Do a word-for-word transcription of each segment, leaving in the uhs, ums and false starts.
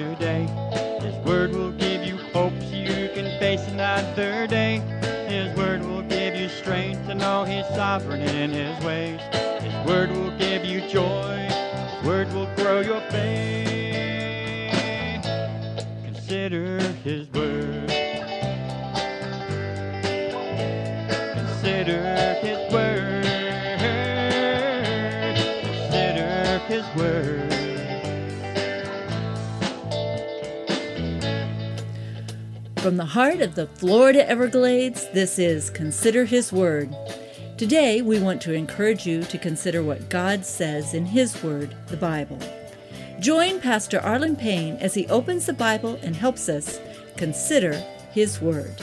today. His word will give you hope so you can face another day. His word will give you strength to know He's sovereign in His ways. His word will give you joy. His word will grow your faith. Consider His word. Consider His word. Consider His word. From the heart of the Florida Everglades, this is Consider His Word. Today, we want to encourage you to consider what God says in His Word, the Bible. Join Pastor Arlen Payne as he opens the Bible and helps us consider His Word.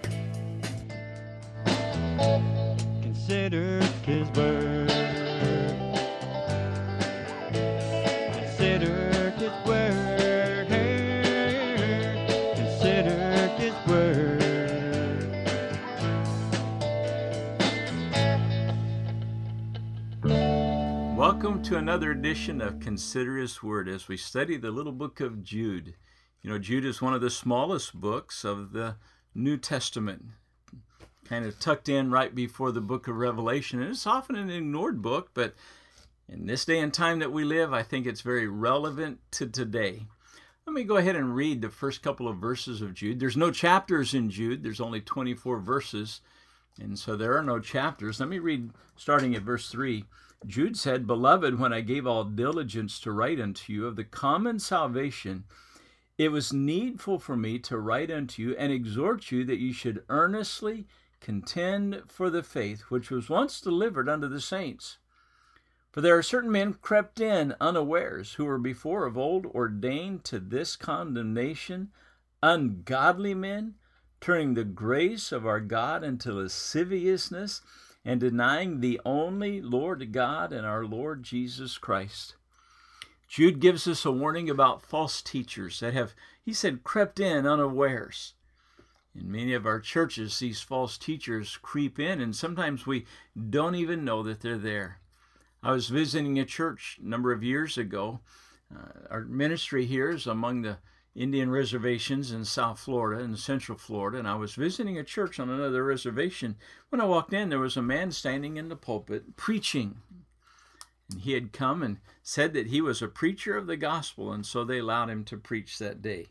Consider His word. Consider His word. Consider His word. Welcome to another edition of Consider His Word as we study the little book of Jude. You know, Jude is one of the smallest books of the New Testament, kind of tucked in right before the book of Revelation. And it's often an ignored book, but in this day and time that we live, I think it's very relevant to today. Let me go ahead and read the first couple of verses of Jude. There's no chapters in Jude. There's only twenty-four verses, and so there are no chapters. Let me read starting at verse three. Jude said, "Beloved, when I gave all diligence to write unto you of the common salvation, it was needful for me to write unto you and exhort you that you should earnestly contend for the faith which was once delivered unto the saints. For there are certain men crept in unawares, who were before of old ordained to this condemnation, ungodly men, turning the grace of our God into lasciviousness, and denying the only Lord God and our Lord Jesus Christ." Jude gives us a warning about false teachers that have, he said, crept in unawares. In many of our churches, these false teachers creep in, and sometimes we don't even know that they're there. I was visiting a church a number of years ago. Uh, our ministry here is among the Indian reservations in South Florida and Central Florida, and I was visiting a church on another reservation. When I walked in, there was a man standing in the pulpit preaching. And he had come and said that he was a preacher of the gospel, and so they allowed him to preach that day.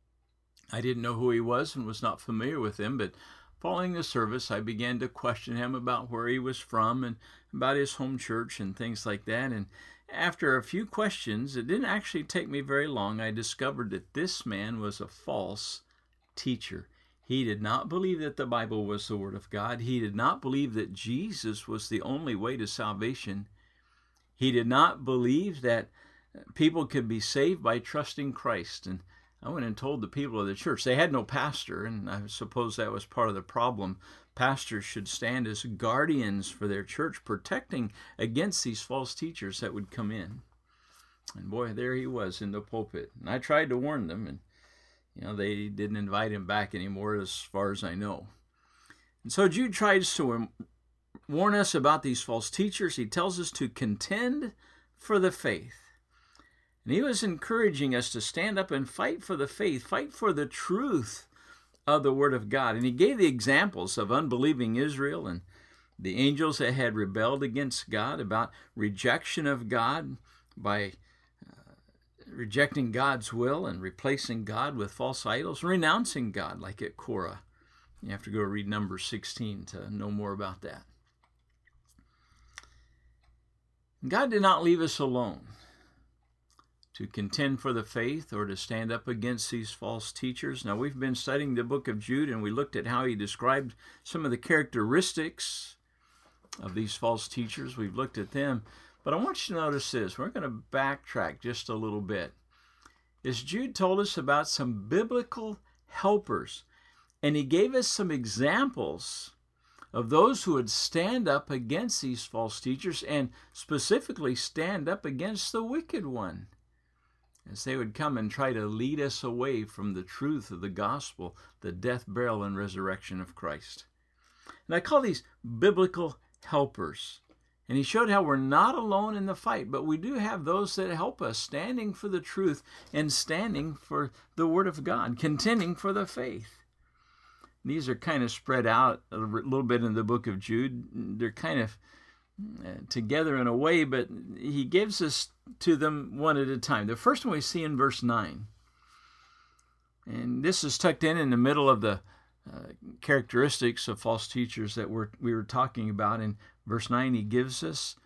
I didn't know who he was and was not familiar with him, but following the service, I began to question him about where he was from and about his home church and things like that. And after a few questions, it didn't actually take me very long, I discovered that this man was a false teacher. He did not believe that the Bible was the Word of God. He did not believe that Jesus was the only way to salvation. He did not believe that people could be saved by trusting Christ. And I went and told the people of the church. They had no pastor, and I suppose that was part of the problem. Pastors should stand as guardians for their church, protecting against these false teachers that would come in. And boy, there he was in the pulpit. And I tried to warn them, and you know, they didn't invite him back anymore as far as I know. And so Jude tries to warn us about these false teachers. He tells us to contend for the faith. And he was encouraging us to stand up and fight for the faith, fight for the truth of the Word of God. And he gave the examples of unbelieving Israel and the angels that had rebelled against God, about rejection of God by uh, rejecting God's will and replacing God with false idols, renouncing God like at Korah. You have to go read Numbers sixteen to know more about that. God did not leave us alone to contend for the faith or to stand up against these false teachers. Now, we've been studying the book of Jude, and we looked at how he described some of the characteristics of these false teachers. We've looked at them. But I want you to notice this. We're going to backtrack just a little bit. As Jude told us about some biblical helpers, and he gave us some examples of those who would stand up against these false teachers and specifically stand up against the wicked one, as they would come and try to lead us away from the truth of the gospel, the death, burial, and resurrection of Christ. And I call these biblical helpers. And he showed how we're not alone in the fight, but we do have those that help us, standing for the truth and standing for the Word of God, contending for the faith. These are kind of spread out a little bit in the book of Jude. They're kind of together in a way, but he gives us to them one at a time. The first one we see in verse nine. And this is tucked in in the middle of the uh, characteristics of false teachers that we're, we were talking about. In verse nine, he gives us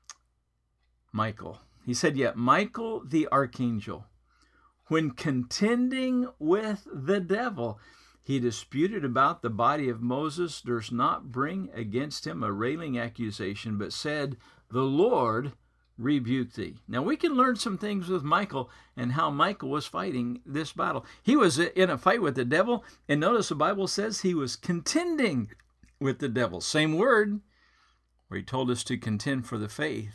Michael. He said, yet Michael the archangel, when contending with the devil, he disputed about the body of Moses, durst not bring against him a railing accusation, but said, the Lord rebuke thee. Now we can learn some things with Michael and how Michael was fighting this battle. He was in a fight with the devil, and notice the Bible says he was contending with the devil. Same word, where he told us to contend for the faith.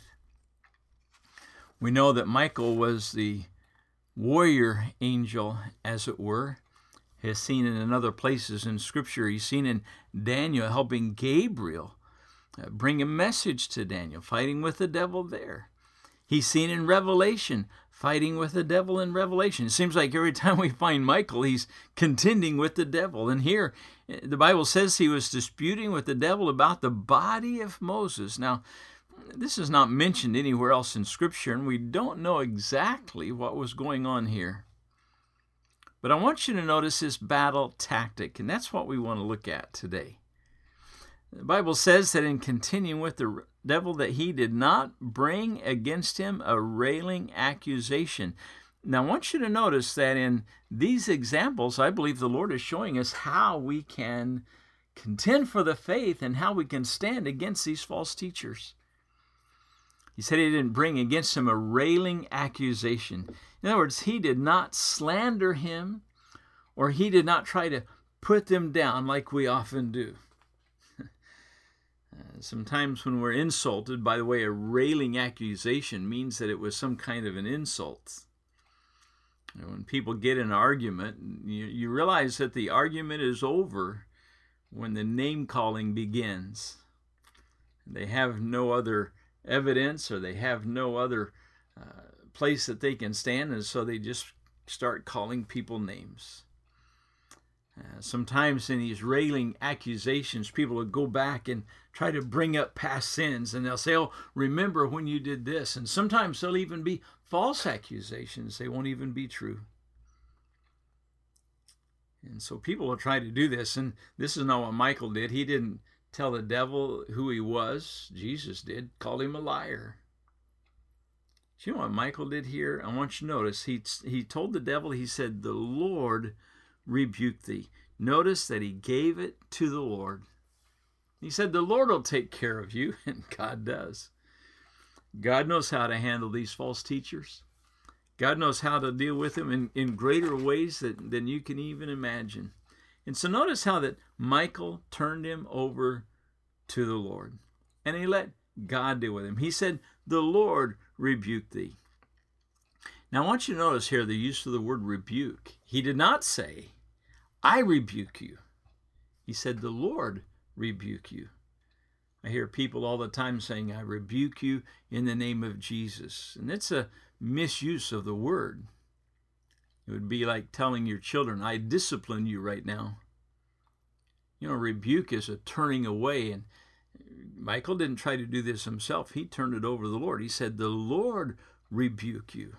We know that Michael was the warrior angel, as it were. He's seen in other places in Scripture. He's seen in Daniel helping Gabriel uh, bring a message to Daniel, fighting with the devil there. He's seen in Revelation, fighting with the devil in Revelation. It seems like every time we find Michael, he's contending with the devil. And here, the Bible says he was disputing with the devil about the body of Moses. Now, this is not mentioned anywhere else in Scripture, and we don't know exactly what was going on here. But I want you to notice his battle tactic, and that's what we want to look at today. The Bible says that in continuing with the devil, that he did not bring against him a railing accusation. Now, I want you to notice that in these examples, I believe the Lord is showing us how we can contend for the faith and how we can stand against these false teachers. He said he didn't bring against him a railing accusation. In other words, he did not slander him, or he did not try to put them down like we often do. uh, sometimes when we're insulted, by the way, a railing accusation means that it was some kind of an insult. You know, when people get in an argument, you, you realize that the argument is over when the name-calling begins. They have no other evidence, or they have no other uh, place that they can stand, and so they just start calling people names. Uh, sometimes in these railing accusations, people will go back and try to bring up past sins, and they'll say, oh, remember when you did this. And sometimes they'll even be false accusations. They won't even be true. And so people will try to do this, and this is not what Michael did. He didn't tell the devil who he was. Jesus did, called him a liar. Do you know what Michael did here? I want you to notice, he, he told the devil, he said, the Lord rebuke thee. Notice that he gave it to the Lord. He said, the Lord will take care of you, and God does. God knows how to handle these false teachers. God knows how to deal with them in, in greater ways that, than you can even imagine. And so notice how that Michael turned him over to the Lord, and he let God deal with him. He said, the Lord rebuke thee. Now I want you to notice here the use of the word rebuke. He did not say, I rebuke you. He said, the Lord rebuke you. I hear people all the time saying, I rebuke you in the name of Jesus. And it's a misuse of the word. It would be like telling your children, I discipline you right now. You know, rebuke is a turning away. And Michael didn't try to do this himself. He turned it over to the Lord. He said, the Lord rebuke you.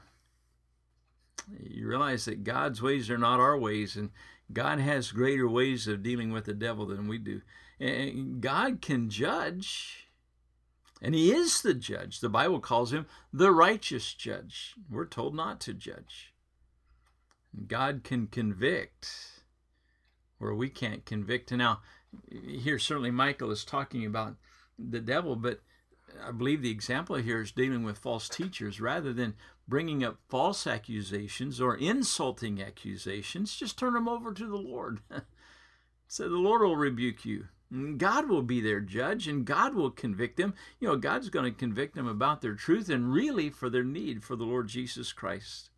You realize that God's ways are not our ways, and God has greater ways of dealing with the devil than we do. And God can judge, and he is the judge. The Bible calls him the righteous judge. We're told not to judge. God can convict where we can't convict. And now, here certainly Michael is talking about the devil, but I believe the example here is dealing with false teachers. Rather than bringing up false accusations or insulting accusations, just turn them over to the Lord. So the Lord will rebuke you. And God will be their judge, and God will convict them. You know, God's going to convict them about their truth and really for their need for the Lord Jesus Christ.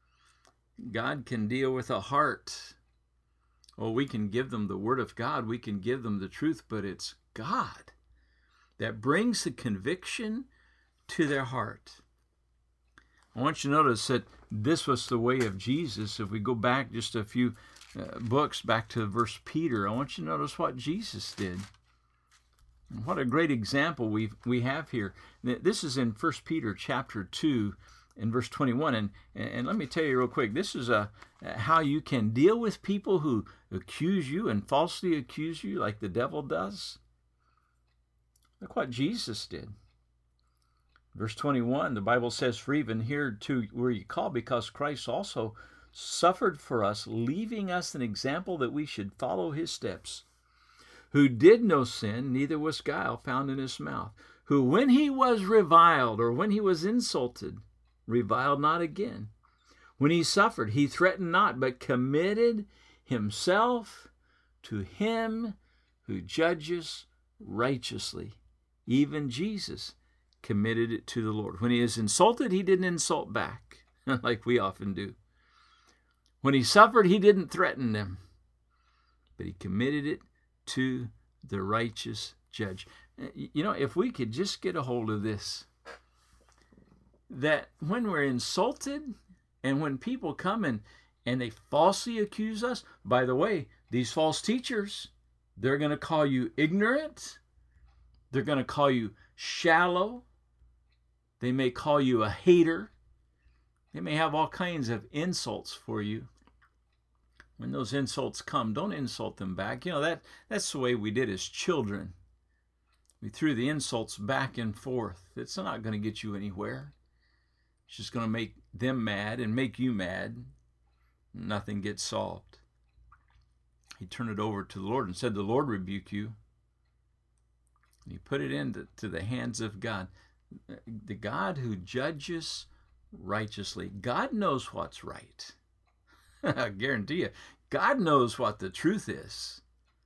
God can deal with a heart. Oh, we can give them the Word of God. We can give them the truth, but it's God that brings the conviction to their heart. I want you to notice that this was the way of Jesus. If we go back just a few uh, books, back to verse Peter, I want you to notice what Jesus did. And what a great example we we have here. This is in First Peter chapter two and verse twenty-one. And, and let me tell you real quick, this is a, how you can deal with people who accuse you and falsely accuse you like the devil does. Look what Jesus did. Verse twenty-one, the Bible says, "For even here too were ye called, because Christ also suffered for us, leaving us an example that we should follow his steps, who did no sin, neither was guile found in his mouth, who when he was reviled," or when he was insulted, "reviled not again. When he suffered, he threatened not, but committed himself to him who judges righteously." Even Jesus committed it to the Lord. When he is insulted, he didn't insult back, like we often do. When he suffered, he didn't threaten them, but he committed it to the righteous judge. You know, if we could just get a hold of this, that when we're insulted and when people come and, and they falsely accuse us, by the way, these false teachers, they're going to call you ignorant. They're going to call you shallow. They may call you a hater. They may have all kinds of insults for you. When those insults come, don't insult them back. You know, that that's the way we did as children. We threw the insults back and forth. It's not going to get you anywhere. It's just going to make them mad and make you mad. Nothing gets solved. He turned it over to the Lord and said, "The Lord rebuke you." And he put it into to the hands of God. The God who judges righteously. God knows what's right. I guarantee you, God knows what the truth is.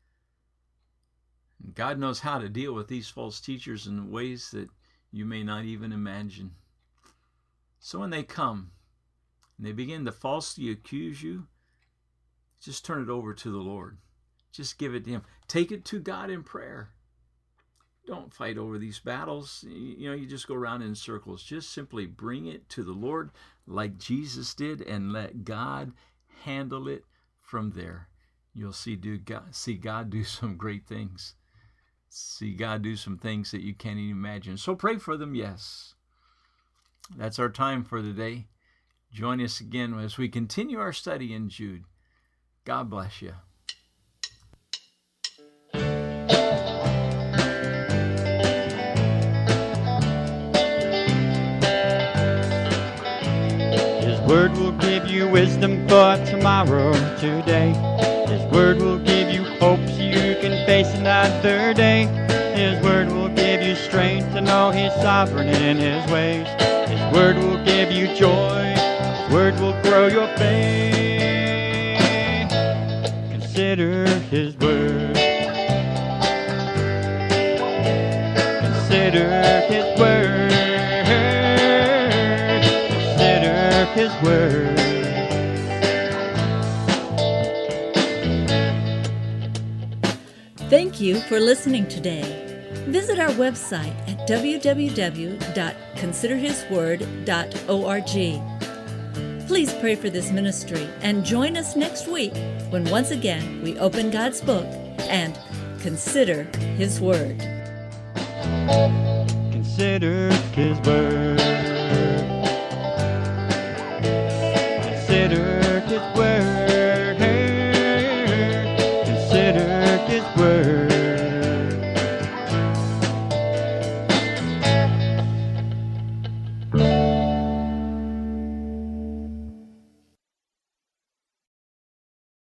And God knows how to deal with these false teachers in ways that you may not even imagine. So when they come and they begin to falsely accuse you, just turn it over to the Lord. Just give it to him. Take it to God in prayer. Don't fight over these battles. You know, you just go around in circles. Just simply bring it to the Lord like Jesus did and let God handle it from there. You'll see, do God, see God do some great things. See God do some things that you can't even imagine. So pray for them, yes. That's our time for the day. Join us again as we continue our study in Jude. God bless you. Word will give you wisdom for tomorrow, today. His word will give you hope so you can face another day. His word will give you strength to know he's sovereign in his ways. His word will give you joy. His word will grow your faith. Consider his word. Consider his word. His word. Thank you for listening today. Visit our website at w w w dot consider his word dot org. Please pray for this ministry and join us next week when once again we open God's book and consider his word. Consider his word.